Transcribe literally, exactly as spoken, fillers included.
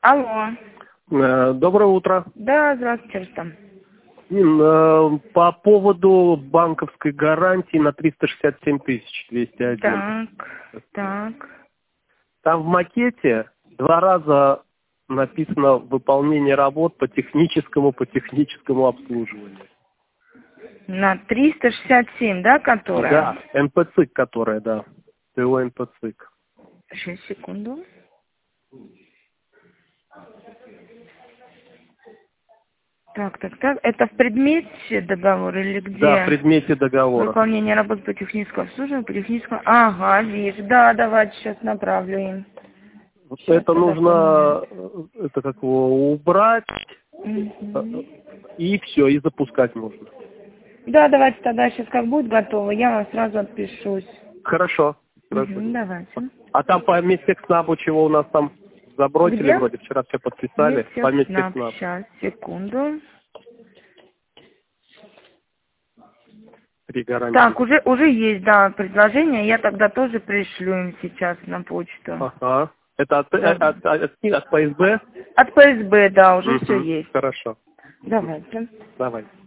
Алло. Э, Доброе утро. Да, здравствуйте, Рустам. Ин, э, По поводу банковской гарантии на триста шестьдесят семь тысяч двести один. Так, так. Там в макете два раза написано выполнение работ по техническому, по техническому обслуживанию. На триста шестьдесят семь, да, которая? Да, эн пэ цик, которая, да. ТО эн пэ цик. Сейчас, секунду. Так, так, так. Это в предмете договора или где? Да, в предмете договора. Выполнение работ по техническому обслуживанию, по техническому... Ага, вижу. Да, давайте сейчас направлю им. Вот Сейчас это нужно, э, это как его убрать, Угу. и все, и запускать можно. Да, давайте тогда сейчас как будет готово, я вам сразу отпишусь. Хорошо. Хорошо. Угу, давайте. А там по Мистекснабу чего у нас там забросили, Где? вроде вчера все подписали. По Мистекснаб. Мистекснабу. Сейчас, секунду. Три гарантии. Так, уже уже есть, да, предложение. Я тогда тоже пришлю им сейчас на почту. Ага. Это от, Да. от, от, от, от пэ эс бэ? От пэ эс бэ, да, уже Угу. все есть. Хорошо. Давайте. Давай.